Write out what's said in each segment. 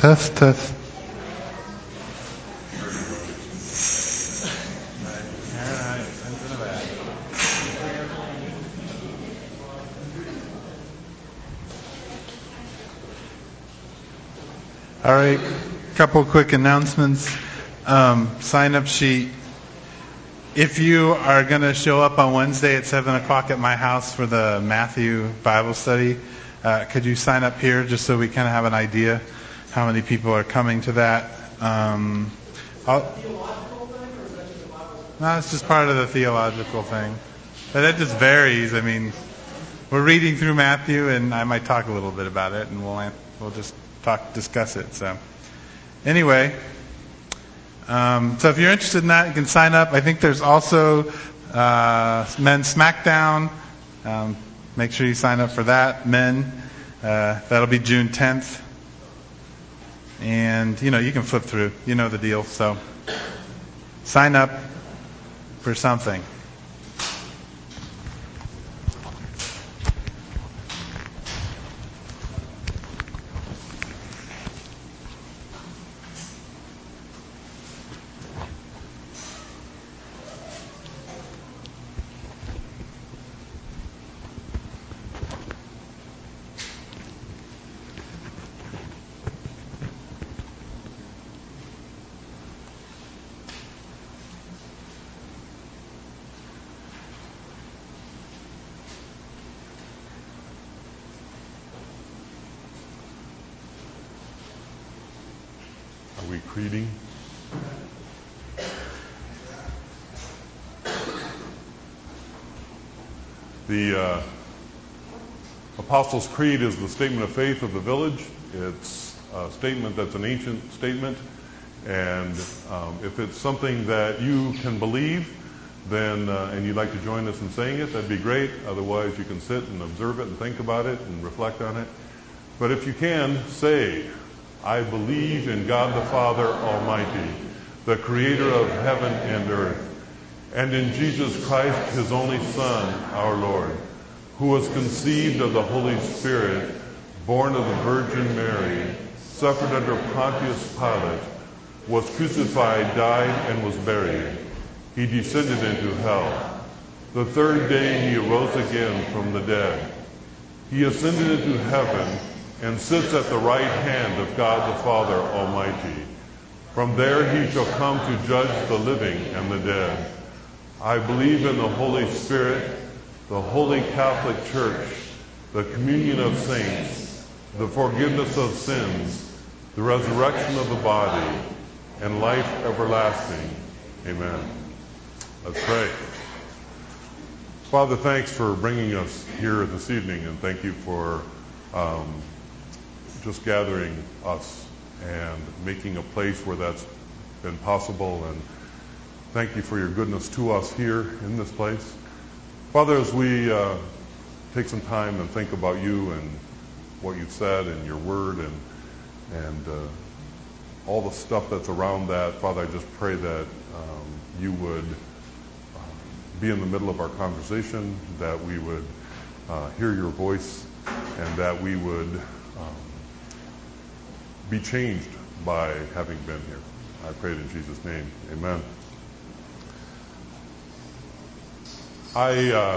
Test, test. All right, couple quick announcements. Sign-up sheet. If you are going to show up on Wednesday at 7 o'clock at my house for the Matthew Bible study, could you sign up here just so we kind of have an idea how many people are coming to that? No, it's just part of the theological thing. But that just varies. I mean, we're reading through Matthew, and I might talk a little bit about it, and we'll just discuss it. So, anyway, so if you're interested in that, you can sign up. I think there's also Men's Smackdown. Make sure you sign up for that, men. That'll be June 10th. And, you can flip through. You know the deal. So, sign up for something. Are we creeding? The Apostles' Creed is the statement of faith of the village. It's a statement that's an ancient statement, and if it's something that you can believe, then and you'd like to join us in saying it, that'd be great. Otherwise, you can sit and observe it and think about it and reflect on it. But if you can, say, I believe in God the Father Almighty, the creator of heaven and earth, and in Jesus Christ, his only Son, our Lord, who was conceived of the Holy Spirit, born of the Virgin Mary, suffered under Pontius Pilate, was crucified, died, and was buried. He descended into hell. The third day he arose again from the dead. He ascended into heaven and sits at the right hand of God the Father Almighty. From there he shall come to judge the living and the dead. I believe in the Holy Spirit, the Holy Catholic Church, the communion of saints, the forgiveness of sins, the resurrection of the body, and life everlasting. Amen. Let's pray. Father, thanks for bringing us here this evening, and thank you for just gathering us and making a place where that's been possible. And thank you for your goodness to us here in this place. Father, as we take some time and think about you and what you've said and your word and all the stuff that's around that, Father, I just pray that you would be in the middle of our conversation, that we would hear your voice, and that we would be changed by having been here. I pray it in Jesus' name. Amen. I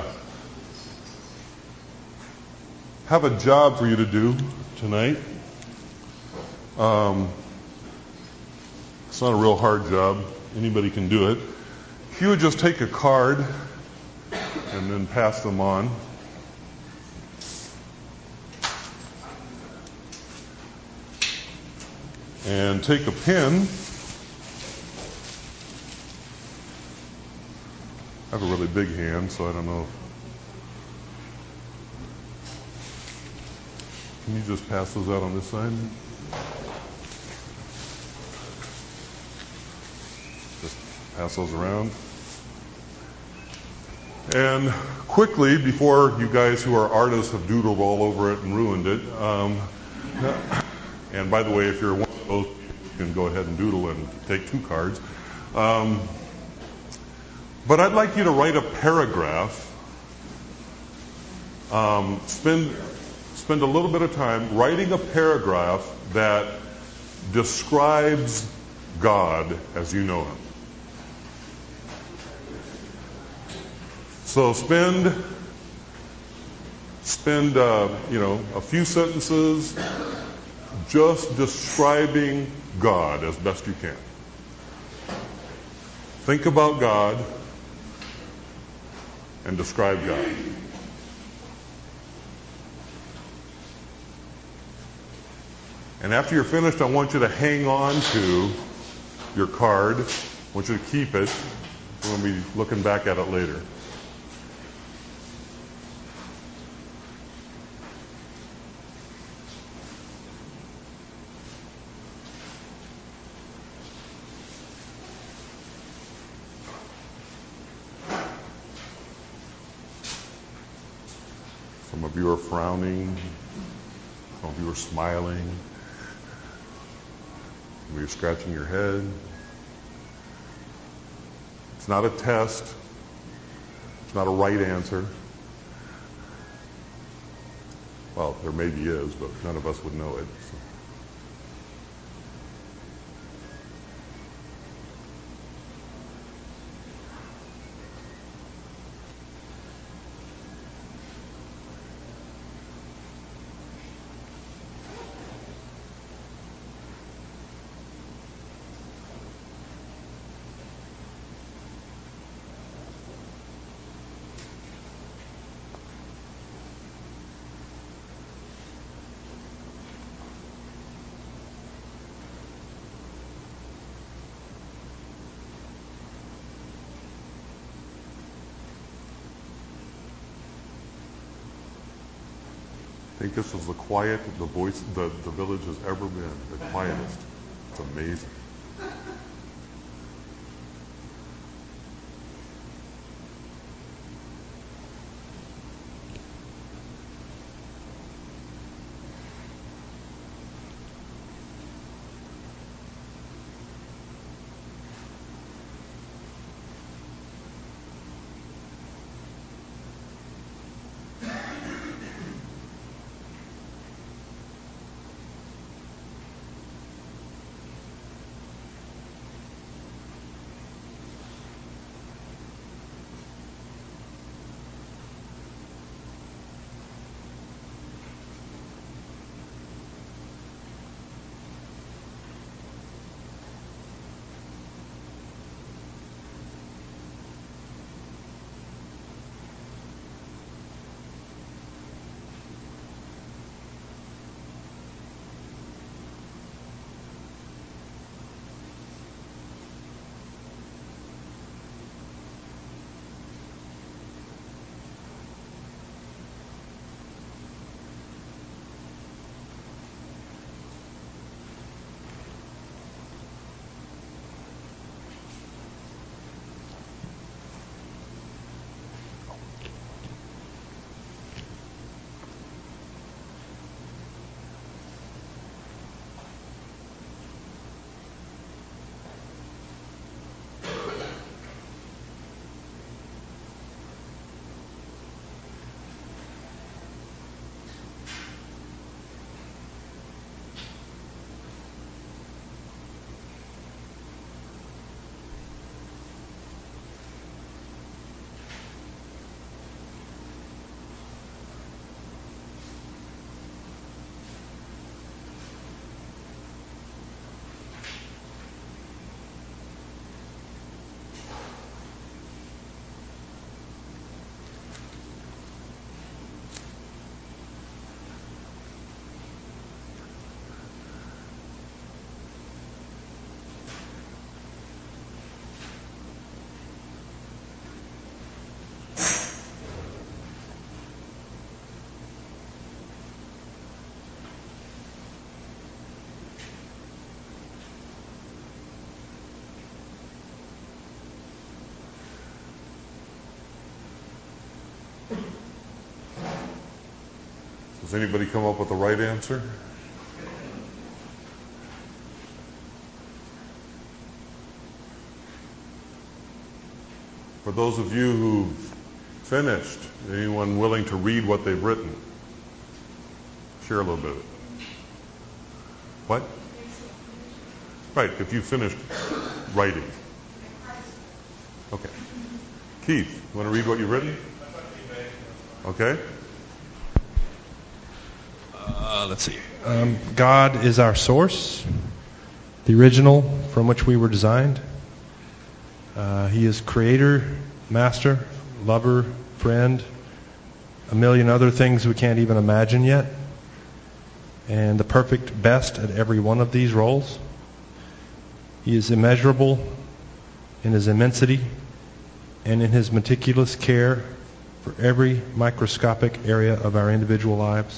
have a job for you to do tonight. It's not a real hard job. Anybody can do it. If you would just take a card and then pass them on. And take a pen. I have a really big hand, so I don't know. Can you just pass those out on this side? Just pass those around. And quickly, before you guys who are artists have doodled all over it and ruined it, and by the way, if you're one of those, you can go ahead and doodle and take 2 cards. But I'd like you to write a paragraph. Spend a little bit of time writing a paragraph that describes God as you know him. So spend a few sentences just describing God as best you can. Think about God and describe God. And after you're finished, I want you to hang on to your card. I want you to keep it. We'll be looking back at it later. Some of you are frowning. Some of you are smiling. Some of you are scratching your head. It's not a test. It's not a right answer. Well, there maybe is, but none of us would know it. So. I think this is the the village has ever been, the quietest. It's amazing. Does anybody come up with the right answer? For those of you who've finished, anyone willing to read what they've written? Share a little bit of it. What? Right, if you finished writing. Okay. Keith, you want to read what you've written? Okay. Let's see. God is our source, the original from which we were designed. He is creator, master, lover, friend, a million other things we can't even imagine yet, and the perfect best at every one of these roles. He is immeasurable in his immensity and in his meticulous care for every microscopic area of our individual lives.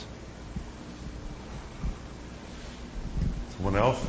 Someone else?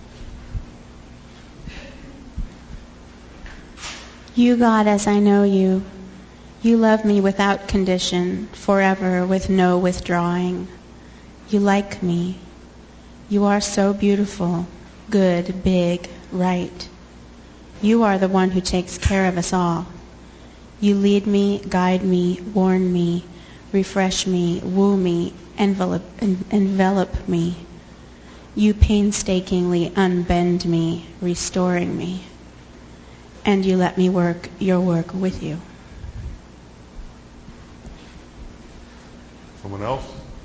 You, God, as I know you, you love me without condition, forever, with no withdrawing. You like me. You are so beautiful, good, big, right. You are the one who takes care of us all. You lead me, guide me, warn me, refresh me, woo me, envelop me. You painstakingly unbend me, restoring me. And you let me work your work with you. Someone else?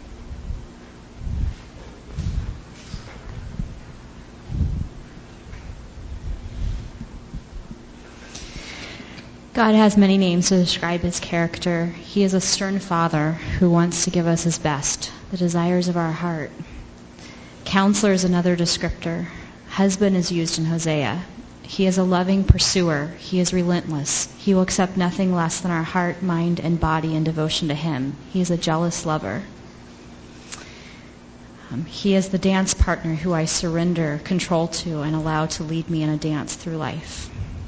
God has many names to describe his character. He is a stern father who wants to give us his best, the desires of our heart. Counselor is another descriptor. Husband is used in Hosea. He is a loving pursuer. He is relentless. He will accept nothing less than our heart, mind, and body in devotion to him. He is a jealous lover. He is the dance partner who I surrender control to and allow to lead me in a dance through life.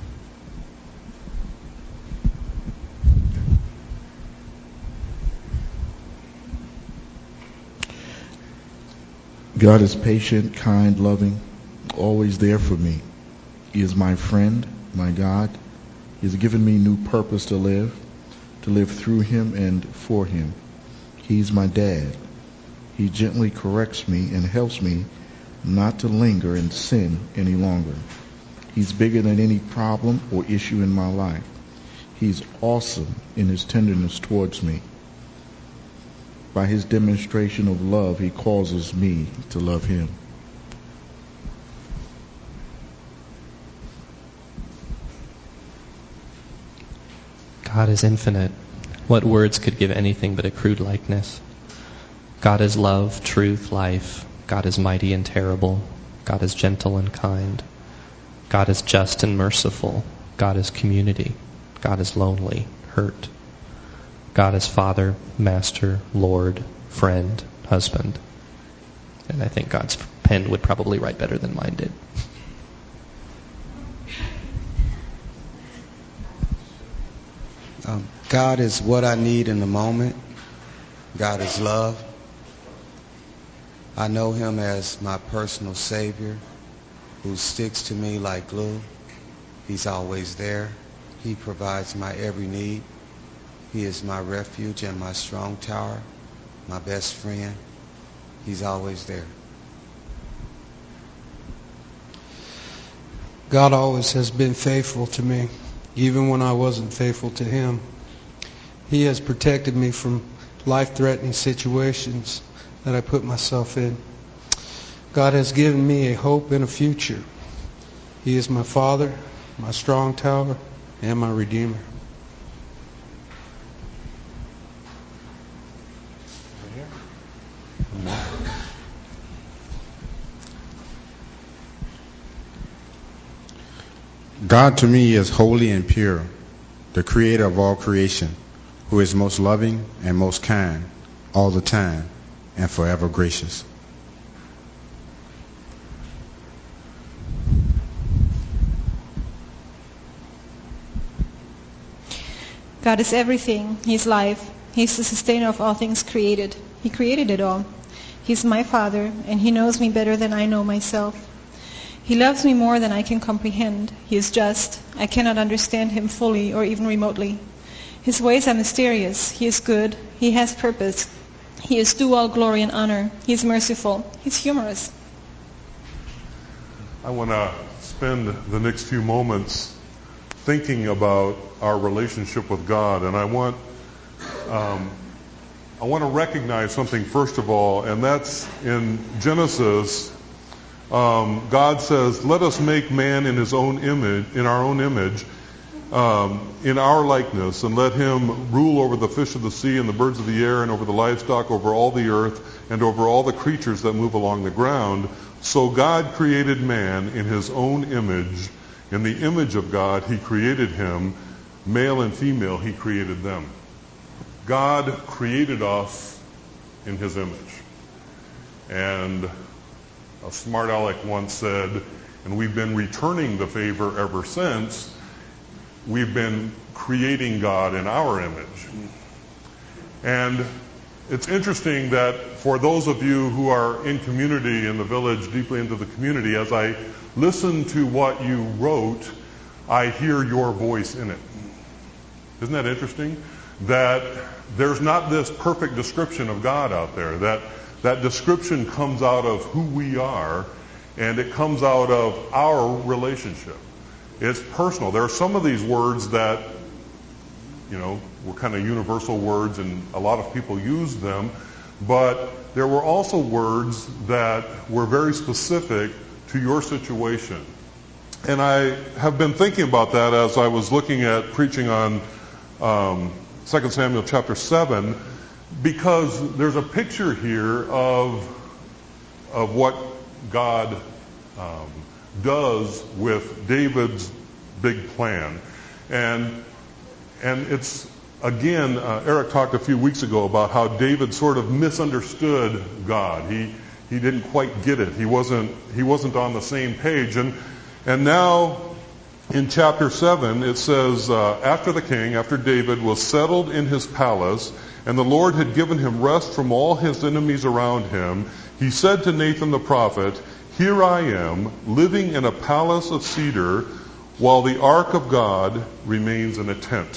God is patient, kind, loving, always there for me. He is my friend, my God. He has given me new purpose to live through him and for him. He's my dad. He gently corrects me and helps me not to linger in sin any longer. He's bigger than any problem or issue in my life. He's awesome in his tenderness towards me. By his demonstration of love, he causes me to love him. God is infinite. What words could give anything but a crude likeness? God is love, truth, life. God is mighty and terrible. God is gentle and kind. God is just and merciful. God is community. God is lonely, hurt. God is Father, Master, Lord, friend, husband. And I think God's pen would probably write better than mine did. God is what I need in the moment. God is love. I know him as my personal Savior who sticks to me like glue. He's always there. He provides my every need. He is my refuge and my strong tower, my best friend. He's always there. God always has been faithful to me, even when I wasn't faithful to him. He has protected me from life-threatening situations that I put myself in. God has given me a hope and a future. He is my Father, my strong tower, and my Redeemer. God to me is holy and pure, the creator of all creation, who is most loving and most kind all the time and forever gracious. God is everything. He's life. He's the sustainer of all things created. He created it all. He's my Father, and he knows me better than I know myself. He loves me more than I can comprehend. He is just. I cannot understand him fully or even remotely. His ways are mysterious. He is good. He has purpose. He is due all glory and honor. He is merciful. He's humorous. I want to spend the next few moments thinking about our relationship with God, and I want to recognize something first of all, and that's in Genesis. God says, "Let us make man in his own image, in our own image, in our likeness, and let him rule over the fish of the sea and the birds of the air and over the livestock, over all the earth, and over all the creatures that move along the ground." So God created man in his own image. In the image of God, he created him. Male and female, he created them. God created us in his image. And a smart aleck once said, and we've been returning the favor ever since, we've been creating God in our image. And it's interesting that for those of you who are in community in the village, deeply into the community, as I listen to what you wrote, I hear your voice in it. Isn't that interesting? That there's not this perfect description of God out there. That description comes out of who we are, and it comes out of our relationship. It's personal. There are some of these words that, were kind of universal words, and a lot of people use them, but there were also words that were very specific to your situation. And I have been thinking about that as I was looking at preaching on 2 Samuel chapter 7, because there's a picture here of what God does with David's big plan. And it's, again, Eric talked a few weeks ago about how David sort of misunderstood God. He didn't quite get it. He wasn't on the same page. And now in chapter 7 it says, after David was settled in his palace, and the Lord had given him rest from all his enemies around him, he said to Nathan the prophet, "Here I am, living in a palace of cedar, while the ark of God remains in a tent."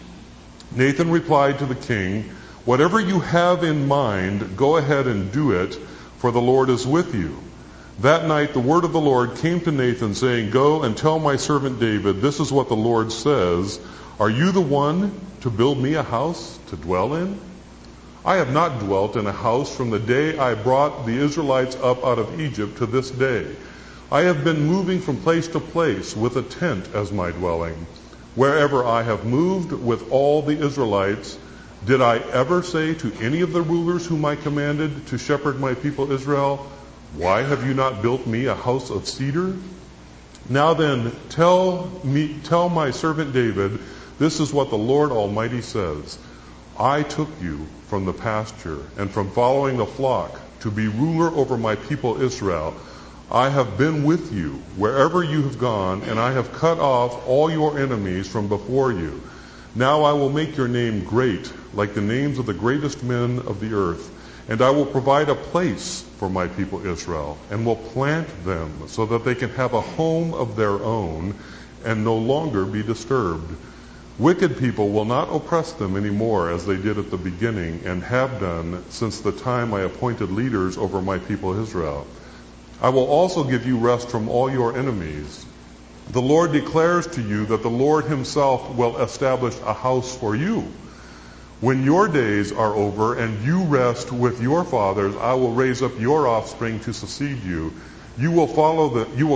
Nathan replied to the king, "Whatever you have in mind, go ahead and do it, for the Lord is with you." That night the word of the Lord came to Nathan, saying, "Go and tell my servant David, this is what the Lord says. Are you the one to build me a house to dwell in? I have not dwelt in a house from the day I brought the Israelites up out of Egypt to this day. I have been moving from place to place with a tent as my dwelling. Wherever I have moved with all the Israelites, did I ever say to any of the rulers whom I commanded to shepherd my people Israel, 'Why have you not built me a house of cedar?' Now then, tell my servant David, this is what the Lord Almighty says. I took you from the pasture and from following the flock to be ruler over my people Israel. I have been with you wherever you have gone, and I have cut off all your enemies from before you. Now I will make your name great, like the names of the greatest men of the earth, and I will provide a place for my people Israel, and will plant them so that they can have a home of their own and no longer be disturbed. Wicked people will not oppress them anymore as they did at the beginning and have done since the time I appointed leaders over my people Israel. I will also give you rest from all your enemies. The Lord declares to you that the Lord himself will establish a house for you. When your days are over and you rest with your fathers, I will raise up your offspring to succeed you. Who will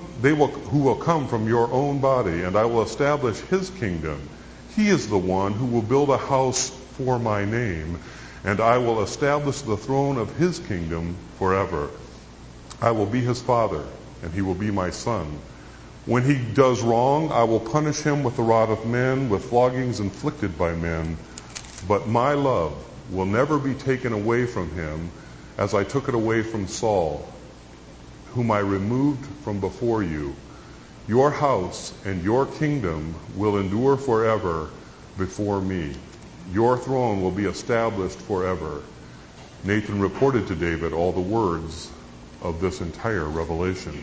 come from your own body, and I will establish his kingdom. He is the one who will build a house for my name, and I will establish the throne of his kingdom forever. I will be his father, and he will be my son. When he does wrong, I will punish him with the rod of men, with floggings inflicted by men. But my love will never be taken away from him, as I took it away from Saul, whom I removed from before you. Your house and your kingdom will endure forever before me. Your throne will be established forever." Nathan reported to David all the words of this entire revelation.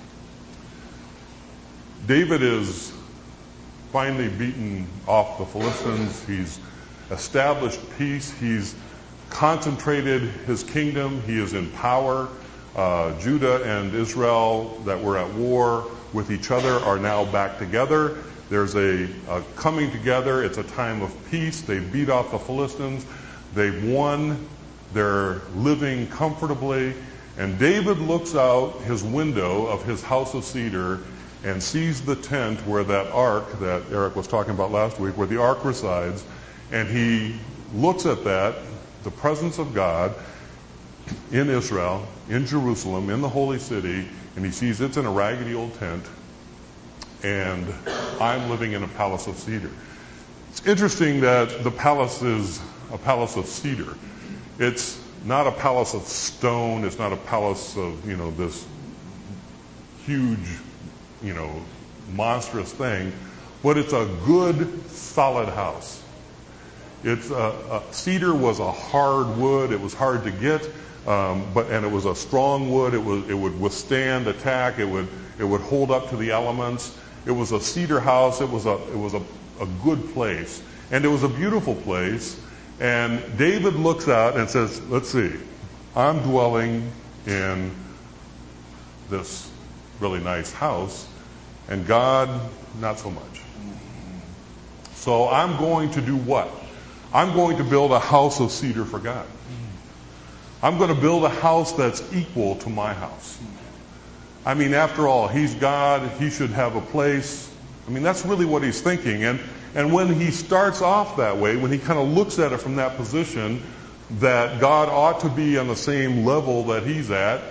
David is finally beaten off the Philistines. He's established peace. He's concentrated his kingdom. He is in power. Judah and Israel that were at war with each other are now back together. There's a coming together. It's a time of peace. They beat off the Philistines. They've won. They're living comfortably. And David looks out his window of his house of cedar and sees the tent where that ark that Eric was talking about last week, where the ark resides. And he looks at that, the presence of God in Israel, in Jerusalem, in the holy city, and he sees it's in a raggedy old tent, and I'm living in a palace of cedar. It's interesting that the palace is a palace of cedar. It's not a palace of stone. It's not a palace of, this huge, monstrous thing, but it's a good, solid house. It's cedar was a hard wood. It was hard to get, and it was a strong wood. It would withstand attack. It would hold up to the elements. It was a cedar house. It was a good place, and it was a beautiful place. And David looks out and says, "Let's see, I'm dwelling in this really nice house, and God, not so much. So I'm going to do what? I'm going to build a house of cedar for God. I'm going to build a house that's equal to my house. I mean, after all, he's God. He should have a place." I mean, that's really what he's thinking. And when he starts off that way, when he kind of looks at it from that position, that God ought to be on the same level that he's at,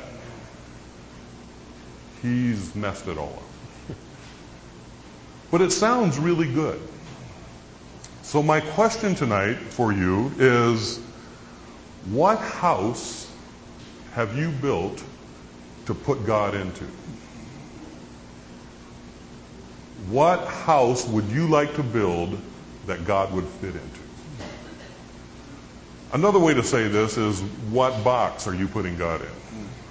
he's messed it all up. But it sounds really good. So my question tonight for you is, what house have you built to put God into? What house would you like to build that God would fit into? Another way to say this is, what box are you putting God in?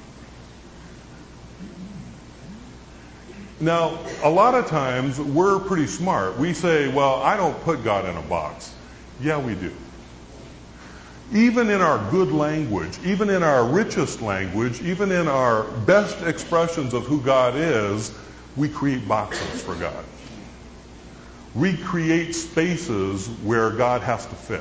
Now, a lot of times we're pretty smart. We say, well, I don't put God in a box. Yeah, we do. Even in our good language, even in our richest language, even in our best expressions of who God is, we create boxes for God. We create spaces where God has to fit.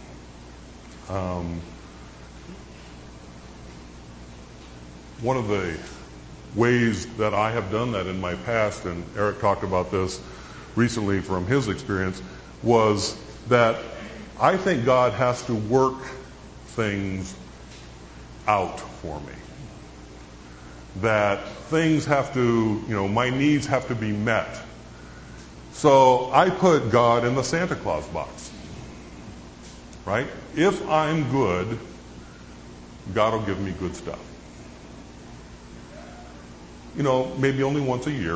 One of the ways that I have done that in my past, and Eric talked about this recently from his experience, was that I think God has to work things out for me. That things have to, my needs have to be met. So I put God in the Santa Claus box. Right? If I'm good, God will give me good stuff. Maybe only once a year,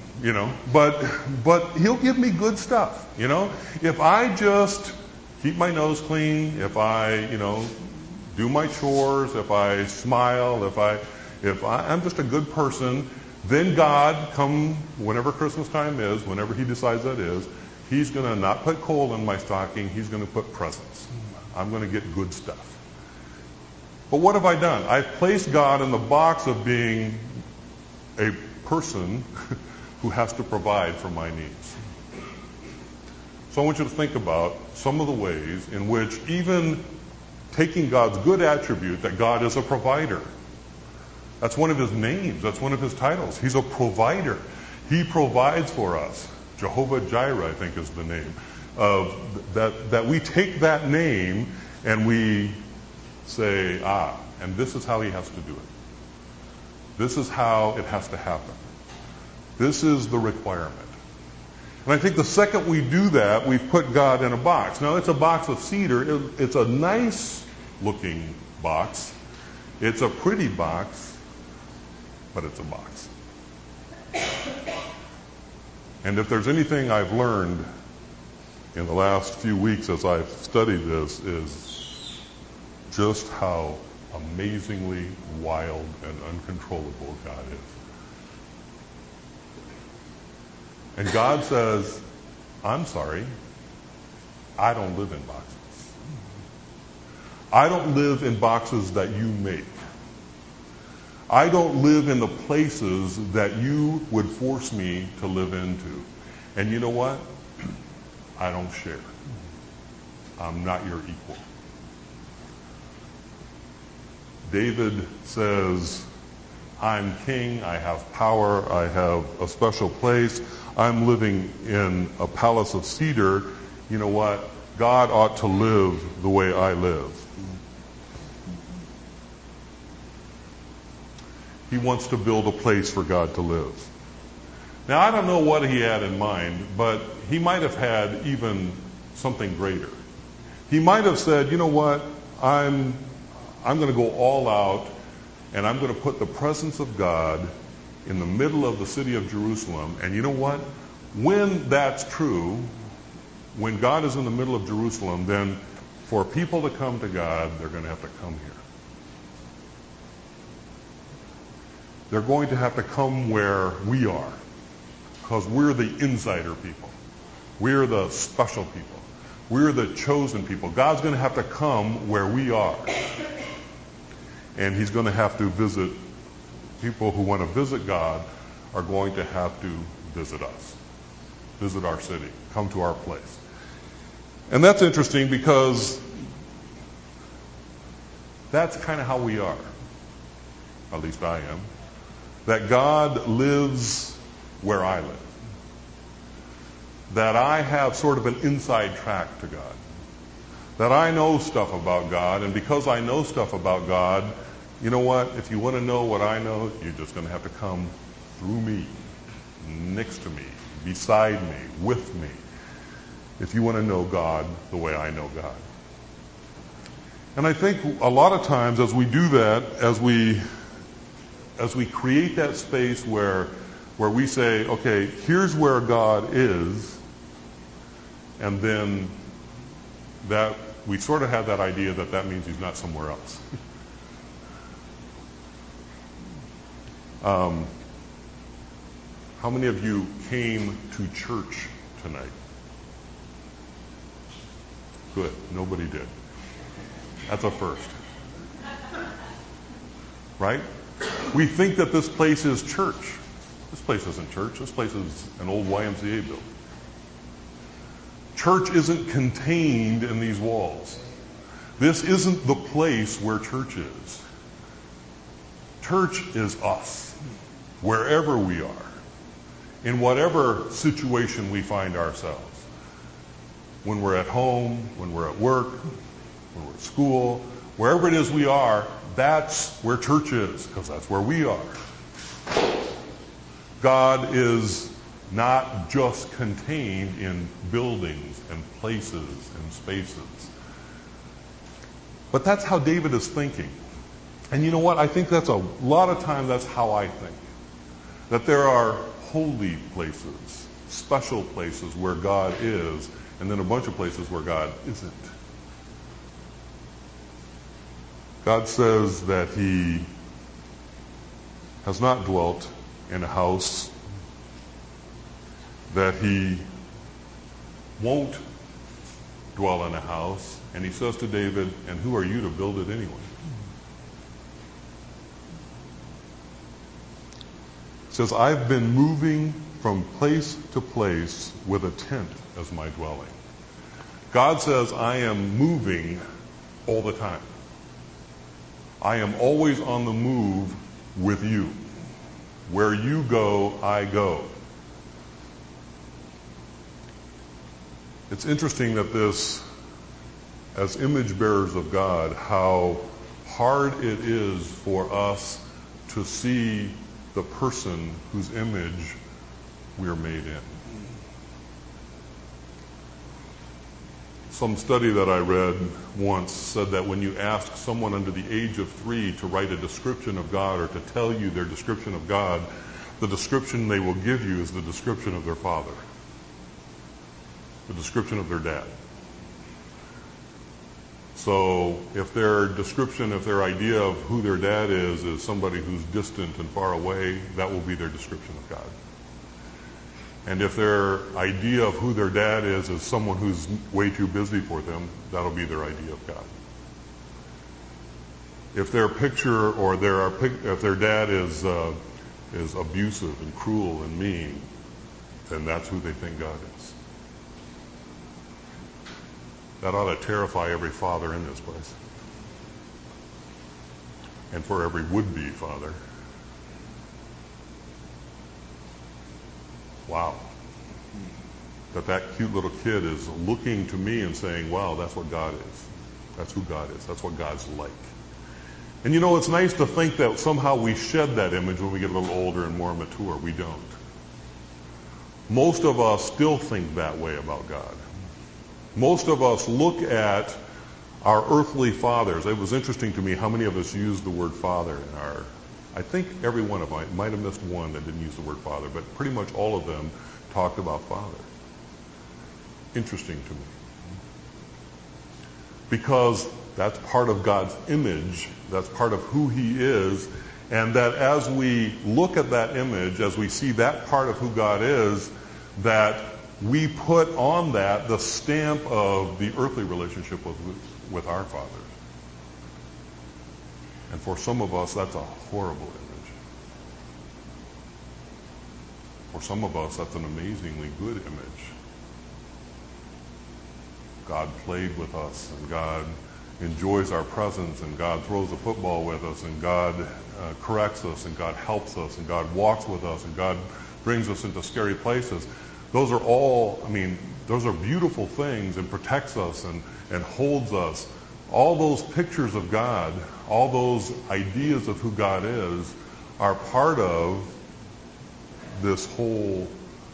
but he'll give me good stuff, If I just keep my nose clean, if I, do my chores, if I smile, if I'm just a good person, then God, come whenever Christmas time is, whenever he decides that is, he's going to not put coal in my stocking, he's going to put presents. I'm going to get good stuff. But what have I done? I've placed God in the box of being a person who has to provide for my needs. So I want you to think about some of the ways in which, even taking God's good attribute, that God is a provider. That's one of his names. That's one of his titles. He's a provider. He provides for us. Jehovah Jireh, I think, is the name. That we take that name and we say, and this is how he has to do it. This is how it has to happen. This is the requirement. And I think the second we do that, we've put God in a box. Now, it's a box of cedar. It's a nice looking box. It's a pretty box, but it's a box. And if there's anything I've learned in the last few weeks as I've studied this, is just how amazingly wild and uncontrollable God is. And God says, I'm sorry, I don't live in boxes. I don't live in boxes that you make. I don't live in the places that you would force me to live into. And you know what? I don't share. I'm not your equal. David says, I'm king, I have power, I have a special place, I'm living in a palace of cedar. You know what? God ought to live the way I live. He wants to build a place for God to live. Now, I don't know what he had in mind, but he might have had even something greater. He might have said, you know what, I'm going to go all out, and I'm going to put the presence of God in the middle of the city of Jerusalem. And you know what? When that's true, when God is in the middle of Jerusalem, then for people to come to God, they're going to have to come here. They're going to have to come where we are, because we're the insider people. We're the special people. We're the chosen people. God's going to have to come where we are. And he's going to have to visit. People who want to visit God are going to have to visit us, visit our city, come to our place. And that's interesting because that's kind of how we are. At least I am. That God lives where I live. That I have sort of an inside track to God. That I know stuff about God, and because I know stuff about God, you know what? If you want to know what I know, you're just going to have to come through me, next to me, beside me, with me, if you want to know God the way I know God. And I think a lot of times as we do that, as we create that space where we say, okay, here's where God is, and then that we sort of have that idea that means he's not somewhere else. How many of you came to church tonight? Good. Nobody did. That's a first. Right? We think that this place is church. This place isn't church. This place is an old YMCA building. Church isn't contained in these walls. This isn't the place where church is. Church is us, wherever we are, in whatever situation we find ourselves. When we're at home, when we're at work, when we're at school, wherever it is we are, that's where church is, because that's where we are. God is not just contained in buildings and places and spaces. But that's how David is thinking. And you know what? I think that's a lot of times that's how I think. That there are holy places, special places where God is, and then a bunch of places where God isn't. God says that he has not dwelt in a house, that he won't dwell in a house, and he says to David, and who are you to build it anyway? He says, I've been moving from place to place with a tent as my dwelling. God says, I am moving all the time. I am always on the move with you. Where you go, I go. It's interesting that this, as image bearers of God, how hard it is for us to see the person whose image we are made in. Some study that I read once said that when you ask someone under the age of 3 to write a description of God or to tell you their description of God, the description they will give you is the description of their father, the description of their dad. So if their description, if their idea of who their dad is somebody who's distant and far away, that will be their description of God. And if their idea of who their dad is someone who's way too busy for them, that'll be their idea of God. if their picture or if their dad is abusive and cruel and mean, then that's who they think God is. That ought to terrify every father in this place. And for every would-be father. Wow. That cute little kid is looking to me and saying, wow, that's what God is. That's who God is. That's what God's like. And you know, it's nice to think that somehow we shed that image when we get a little older and more mature. We don't. Most of us still think that way about God. Most of us look at our earthly fathers. It was interesting to me how many of us use the word father in our, I think every one of them, might have missed one that didn't use the word father, but pretty much all of them talked about father. Interesting to me. Because that's part of God's image, that's part of who He is, and that as we look at that image, as we see that part of who God is, that we put on that the stamp of the earthly relationship with our fathers. And for some of us, that's a horrible image. For some of us, that's an amazingly good image. God played with us, and God enjoys our presence, and God throws a football with us, and God corrects us, and God helps us, and God walks with us, and God brings us into scary places. Those are all, those are beautiful things, and protects us and holds us. All those pictures of God, all those ideas of who God is, are part of this whole.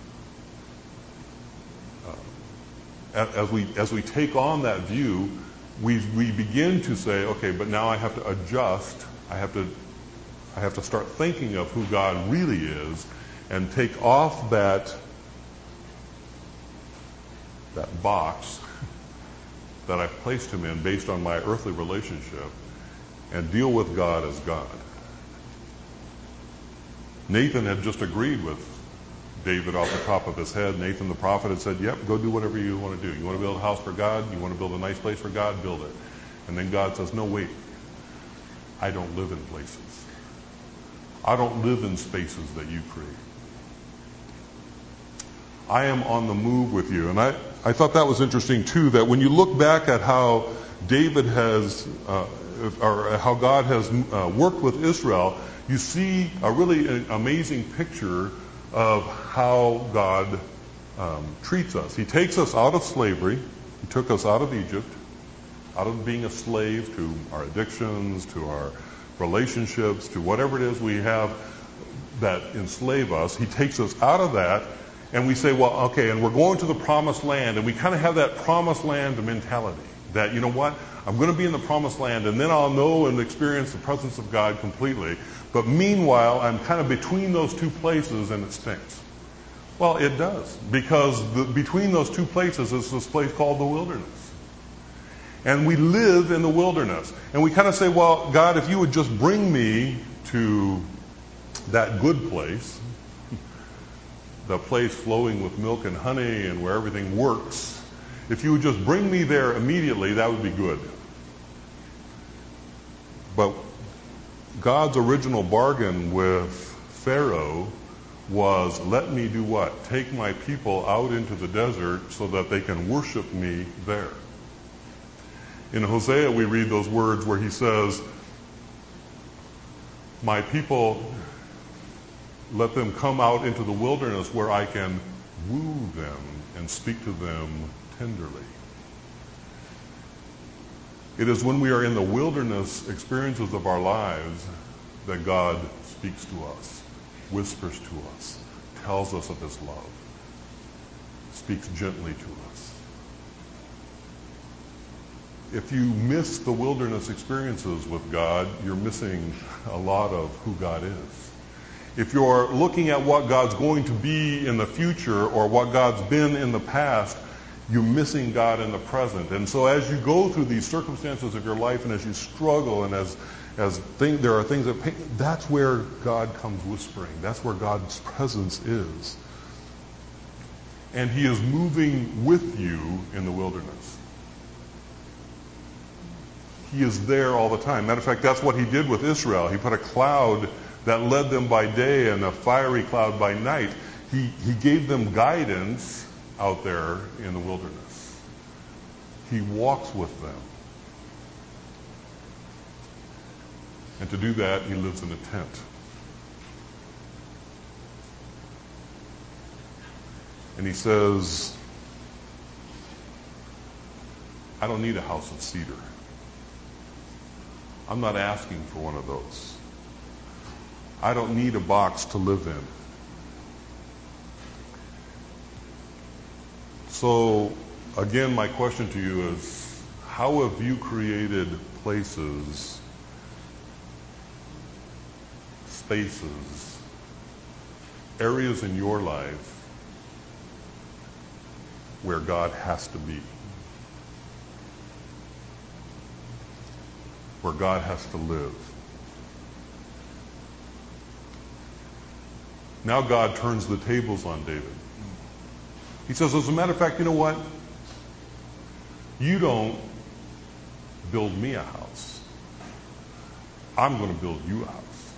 As we take on that view, we begin to say, okay, but now I have to adjust. I have to start thinking of who God really is, and take off that box that I've placed Him in based on my earthly relationship, and deal with God as God. Nathan had just agreed with David off the top of his head. Nathan the prophet had said, yep, go do whatever you want to do. You want to build a house for God? You want to build a nice place for God? Build it. And then God says, no, wait. I don't live in places. I don't live in spaces that you create. I am on the move with you. And I thought that was interesting too, that when you look back at how David has, or how God has worked with Israel, you see a really amazing picture of how God treats us. He takes us out of slavery. He took us out of Egypt, out of being a slave to our addictions, to our relationships, to whatever it is we have that enslave us. He takes us out of that, and we say, well, okay, and we're going to the promised land, and we kind of have that promised land mentality that, you know what, I'm going to be in the promised land, and then I'll know and experience the presence of God completely. But meanwhile, I'm kind of between those two places, and it stinks. Well, it does, because between those two places is this place called the wilderness. And we live in the wilderness. And we kind of say, well, God, if you would just bring me to that good place, the place flowing with milk and honey and where everything works, if you would just bring me there immediately, that would be good. But God's original bargain with Pharaoh was, let me do what? Take my people out into the desert so that they can worship me there. In Hosea, we read those words where he says, my people, let them come out into the wilderness where I can woo them and speak to them tenderly. It is when we are in the wilderness experiences of our lives that God speaks to us, whispers to us, tells us of His love, speaks gently to us. If you miss the wilderness experiences with God, you're missing a lot of who God is. If you're looking at what God's going to be in the future or what God's been in the past, you're missing God in the present. And so as you go through these circumstances of your life, and as you struggle, and there are things that pain, that's where God comes whispering. That's where God's presence is. And He is moving with you in the wilderness. He is there all the time. Matter of fact, that's what he did with Israel. He put a cloud that led them by day and a fiery cloud by night. He gave them guidance out there in the wilderness. He walks with them. And to do that, he lives in a tent. And he says, I don't need a house of cedar. I'm not asking for one of those. I don't need a box to live in. So, again, my question to you is, how have you created places, spaces, areas in your life where God has to be? Where God has to live? Now God turns the tables on David. He says, as a matter of fact, you know what? You don't build me a house. I'm going to build you a house.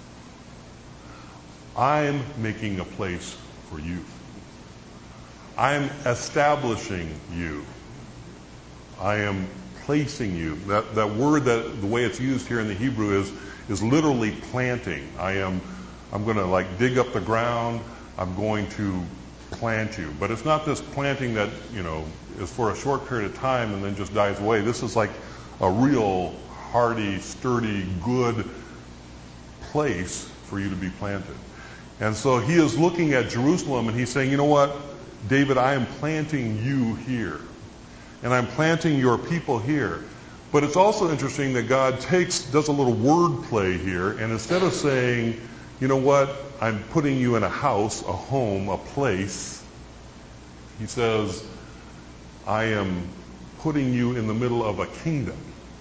I'm making a place for you. I'm establishing you. I am placing you. That word, the way it's used here in the Hebrew is literally planting. I'm going to dig up the ground. I'm going to plant you. But it's not this planting that, is for a short period of time and then just dies away. This is like a real hardy, sturdy, good place for you to be planted. And so he is looking at Jerusalem and he's saying, you know what, David, I am planting you here. And I'm planting your people here. But it's also interesting that God does a little word play here, and instead of saying, you know what, I'm putting you in a house, a home, a place, he says, I am putting you in the middle of a kingdom.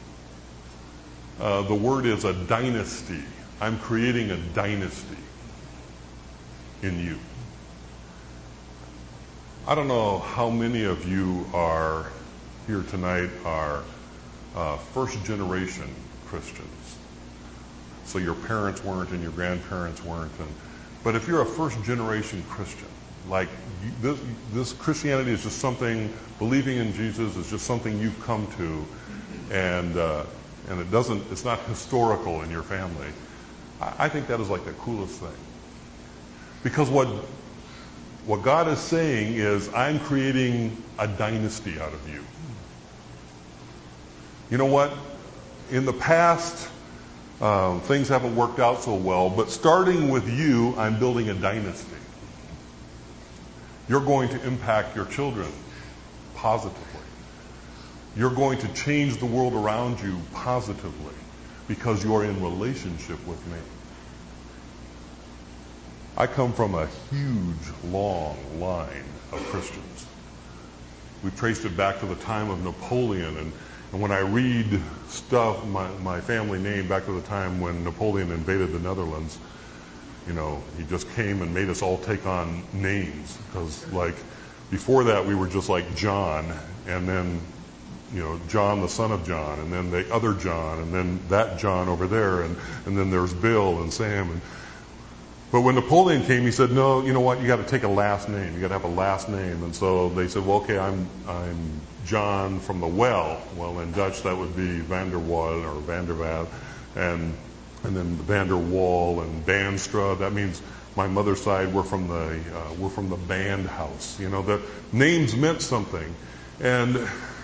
The word is a dynasty. I'm creating a dynasty in you. I don't know how many of you are here tonight are first generation Christians. So your parents weren't and your grandparents weren't. But if you're a first generation Christian, this Christianity is just something, believing in Jesus is just something you've come to, and it's not historical in your family. I think that is like the coolest thing. Because what God is saying is, I'm creating a dynasty out of you. You know what? In the past, things haven't worked out so well, but starting with you, I'm building a dynasty. You're going to impact your children positively. You're going to change the world around you positively because you're in relationship with me. I come from a huge, long line of Christians. We traced it back to the time of Napoleon, and when I read stuff, my family name back to the time when Napoleon invaded the Netherlands, he just came and made us all take on names. Because, before that, we were just like John, and then, John the son of John, and then the other John, and then that John over there, and then there's Bill and Sam. But when Napoleon came, he said, no, you know what, you got to take a last name. You got to have a last name. And so they said, well, okay, I'm John from the Well. Well, in Dutch, that would be Van der Waal or Van der Waal. And then Van der Waal and Banstra. That means my mother's side, we're from the band house. The names meant something. And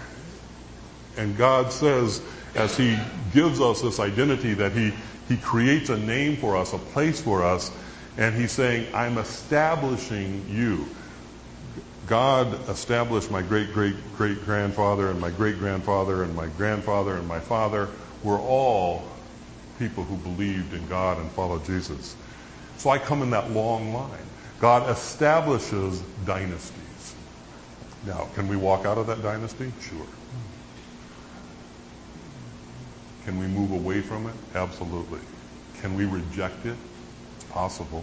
God says, as he gives us this identity, that he creates a name for us, a place for us, and he's saying, I'm establishing you. God established my great-great-great-grandfather and my great-grandfather and my grandfather and my father. We're all people who believed in God and followed Jesus. So I come in that long line. God establishes dynasties. Now, can we walk out of that dynasty? Sure. Can we move away from it? Absolutely. Can we reject it? It's possible.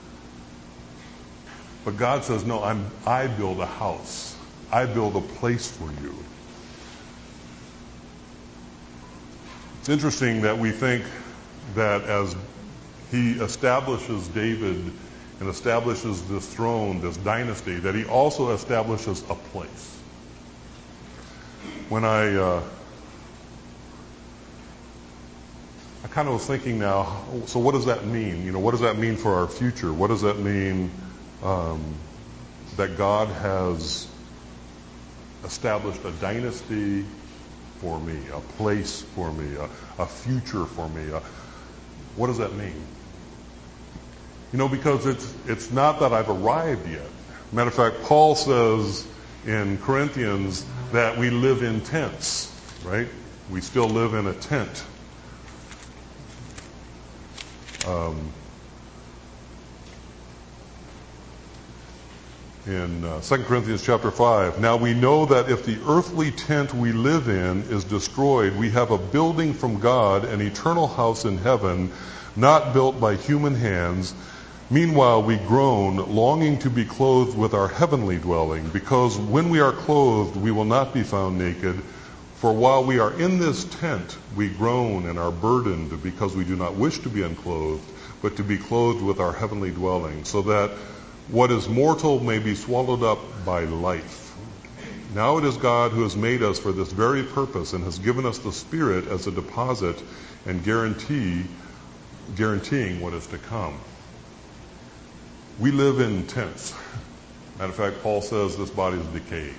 But God says, no, I build a house. I build a place for you. It's interesting that we think that as he establishes David and establishes this throne, this dynasty, that he also establishes a place. When I kind of was thinking now, so what does that mean? You know, what does that mean for our future? What does that mean that God has established a dynasty for me, a place for me, a future for me? What does that mean? You know, because it's not that I've arrived yet. Matter of fact, Paul says in Corinthians that we live in tents, right? We still live in a tent. In 2 Corinthians chapter 5, now we know that if the earthly tent we live in is destroyed, we have a building from God, an eternal house in heaven, not built by human hands. Meanwhile, we groan, longing to be clothed with our heavenly dwelling, because when we are clothed, we will not be found naked. For while we are in this tent, we groan and are burdened, because we do not wish to be unclothed, but to be clothed with our heavenly dwelling, so that what is mortal may be swallowed up by life. Now it is God who has made us for this very purpose and has given us the Spirit as a deposit and guaranteeing what is to come. We live in tents. Matter of fact, Paul says this body is decaying.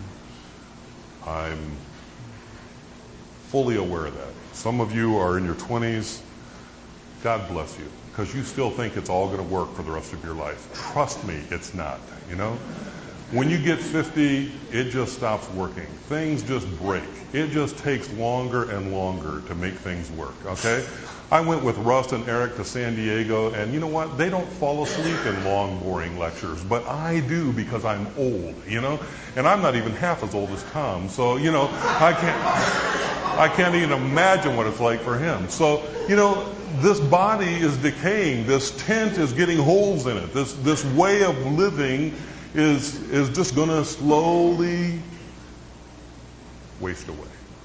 I'm fully aware of that. Some of you are in your 20s. God bless you, because you still think it's all going to work for the rest of your life. Trust me, it's not, you know? When you get 50, it just stops working. Things just break. It just takes longer and longer to make things work, okay? I went with Russ and Eric to San Diego, and you know what? They don't fall asleep in long, boring lectures, but I do because I'm old, you know? And I'm not even half as old as Tom, so, you know, I can't even imagine what it's like for him. So, you know, this body is decaying. This tent is getting holes in it. This way of living is just going to slowly waste away.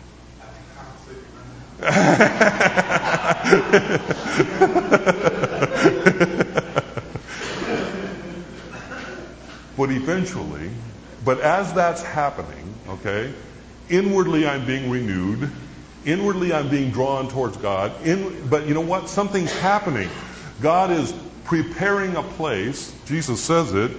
But as that's happening, okay, inwardly I'm being renewed. Inwardly I'm being drawn towards God. But you know what? Something's happening. God is preparing a place. Jesus says it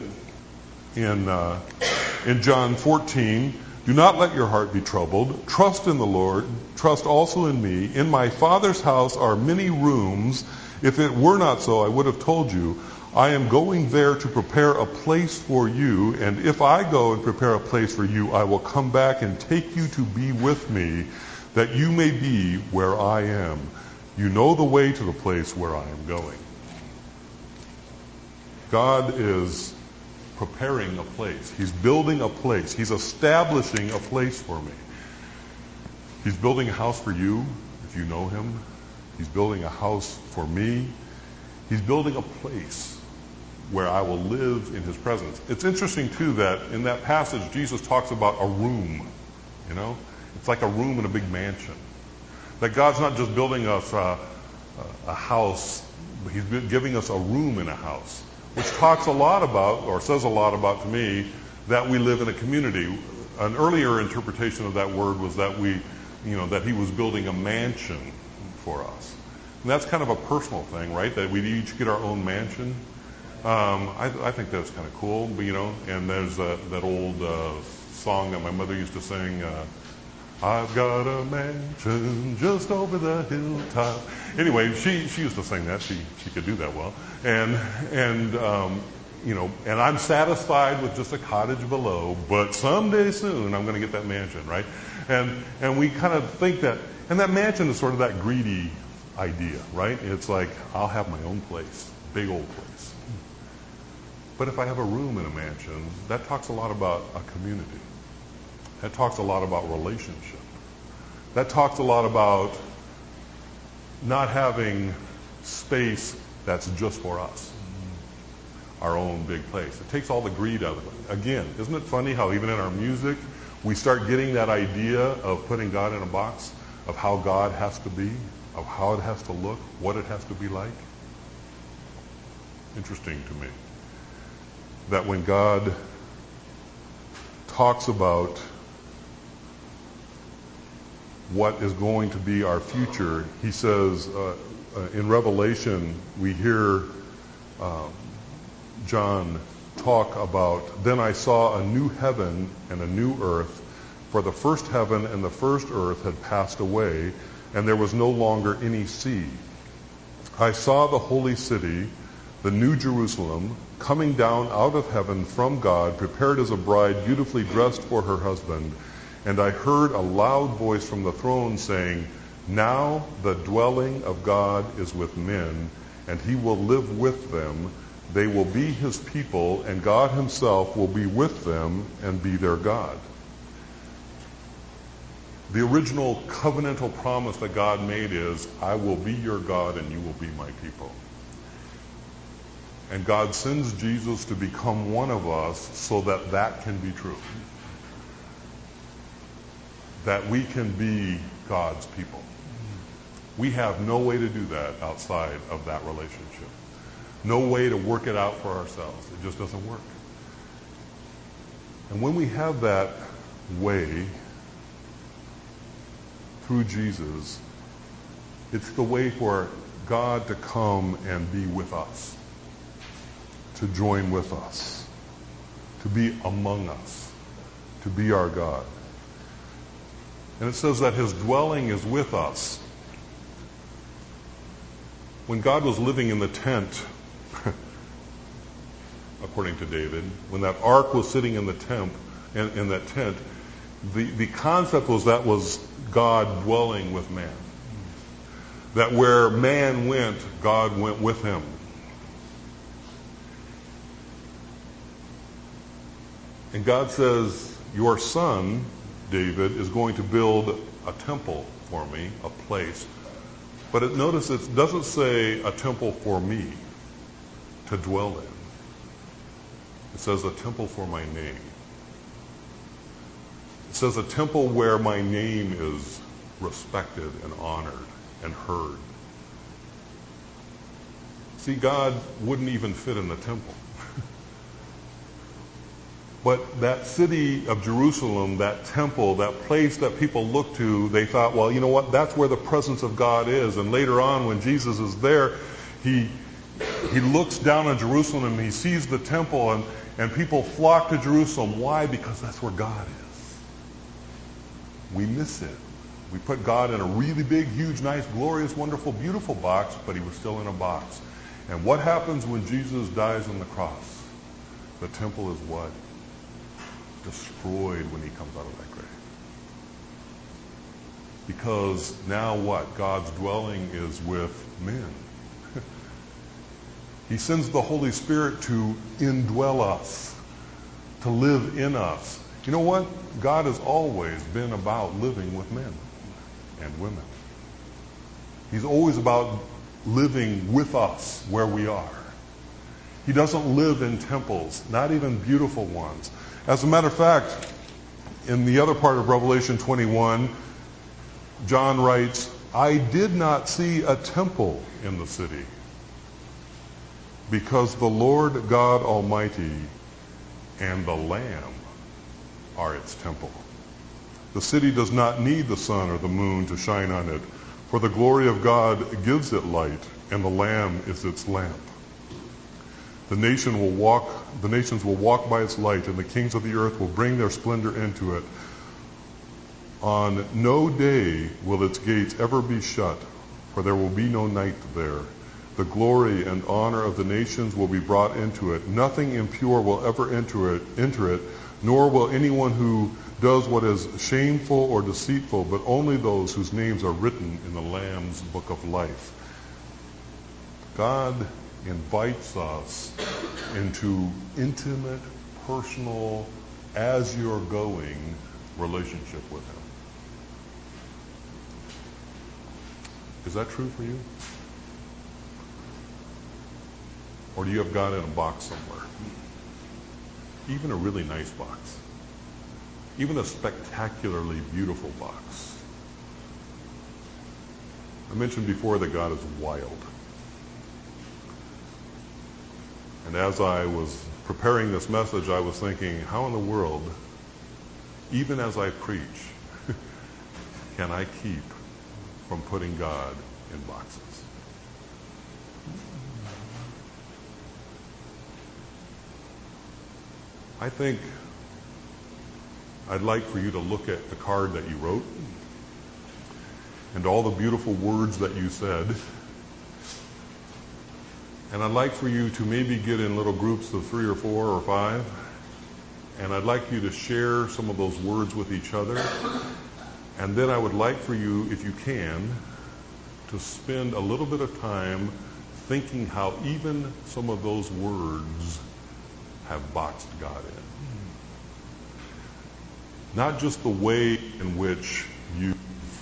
in John 14. Do not let your heart be troubled. Trust in the Lord. Trust also in me. In my Father's house are many rooms. If it were not so, I would have told you. I am going there to prepare a place for you. And if I go and prepare a place for you, I will come back and take you to be with me, that you may be where I am. You know the way to the place where I am going. God is preparing a place. He's building a place. He's establishing a place for me. He's building a house for you, if you know him. He's building a house for me. He's building a place where I will live in his presence. It's interesting, too, that in that passage, Jesus talks about a room. You know? It's like a room in a big mansion. That God's not just building us a house, but he's giving us a room in a house, which talks a lot about, or says a lot about to me, that we live in a community. An earlier interpretation of that word was that that he was building a mansion for us. And that's kind of a personal thing, right? That we each get our own mansion. I think that's kind of cool, but, and there's that old song that my mother used to sing, I've got a mansion just over the hilltop. Anyway, she used to sing that. She could do that well. And I'm satisfied with just a cottage below, but someday soon I'm going to get that mansion, right? And we kind of think that, and that mansion is sort of that greedy idea, right? It's like, I'll have my own place, big old place. But if I have a room in a mansion, that talks a lot about a community. That talks a lot about relationship. That talks a lot about not having space that's just for us. Our own big place. It takes all the greed out of it. Again, isn't it funny how even in our music, we start getting that idea of putting God in a box? of how God has to be, of how it has to look, what it has to be like? Interesting to me that when God talks about what is going to be our future, he says in Revelation, we hear John talk about, then I saw a new heaven and a new earth, for the first heaven and the first earth had passed away, and there was no longer any sea. I saw the holy city, the new Jerusalem, coming down out of heaven from God, prepared as a bride beautifully dressed for her husband. And I heard a loud voice from the throne saying, now the dwelling of God is with men, and he will live with them. They will be his people, and God himself will be with them and be their God. The original covenantal promise that God made is, I will be your God and you will be my people. And God sends Jesus to become one of us so that that can be true. That we can be God's people. We have no way to do that outside of that relationship. No way to work it out for ourselves. It just doesn't work. And when we have that way through Jesus, it's the way for God to come and be with us, to join with us, to be among us, to be our God. And it says that his dwelling is with us. When God was living in the tent, according to David, when that ark was sitting in the tent, in that tent, the concept was that was God dwelling with man. That where man went, God went with him. And God says, your son, David, is going to build a temple for me, a place. But notice it doesn't say a temple for me to dwell in. It says a temple for my name. It says a temple where my name is respected and honored and heard. See, God wouldn't even fit in the temple. But that city of Jerusalem, that temple, that place that people look to, they thought, well, you know what? That's where the presence of God is. And later on, when Jesus is there, he looks down on Jerusalem and he sees the temple, and people flock to Jerusalem. Why? Because that's where God is. We miss it. We put God in a really big, huge, nice, glorious, wonderful, beautiful box, but he was still in a box. And what happens when Jesus dies on the cross? The temple is what? Destroyed when he comes out of that grave. Because now what? God's dwelling is with men. He sends the Holy Spirit to indwell us, to live in us. You know what? God has always been about living with men and women. He's always about living with us where we are. He doesn't live in temples, not even beautiful ones. As a matter of fact, in the other part of Revelation 21, John writes, I did not see a temple in the city, because the Lord God Almighty and the Lamb are its temple. The city does not need the sun or the moon to shine on it, for the glory of God gives it light, and the Lamb is its lamp. The nations will walk by its light, and the kings of the earth will bring their splendor into it. On no day will its gates ever be shut, for there will be no night there. The glory and honor of the nations will be brought into it. Nothing impure will ever enter it, nor will anyone who does what is shameful or deceitful, but only those whose names are written in the Lamb's book of life. God invites us into intimate, personal, as you're going relationship with him. Is that true for you? Or do you have God in a box somewhere? Even a really nice box. Even a spectacularly beautiful box. I mentioned before that God is wild. And as I was preparing this message, I was thinking, how in the world, even as I preach, can I keep from putting God in boxes? I think I'd like for you to look at the card that you wrote and all the beautiful words that you said. And I'd like for you to maybe get in little groups of 3 or 4 or 5. And I'd like you to share some of those words with each other. And then I would like for you, if you can, to spend a little bit of time thinking how even some of those words have boxed God in. Not just the way in which you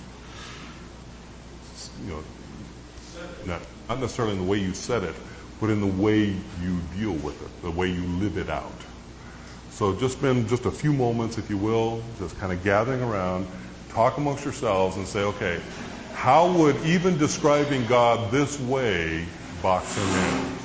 not necessarily in the way you said it, but in the way you deal with it, the way you live it out. So just spend just a few moments, if you will, just kind of gathering around, talk amongst yourselves and say, okay, how would even describing God this way box him in?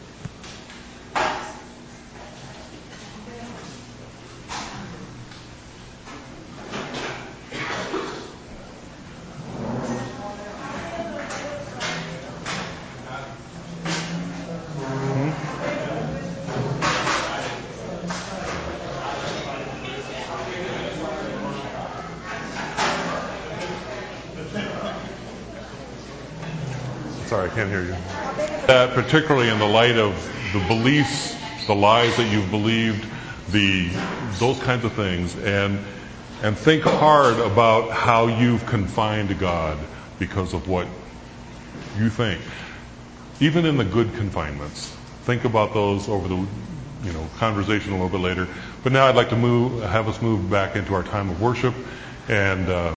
Sorry, I can't hear you. That particularly in the light of the beliefs, the lies that you've believed, those kinds of things, and think hard about how you've confined God because of what you think. Even in the good confinements, think about those over the conversation a little bit later. But now I'd like to have us move back into our time of worship, and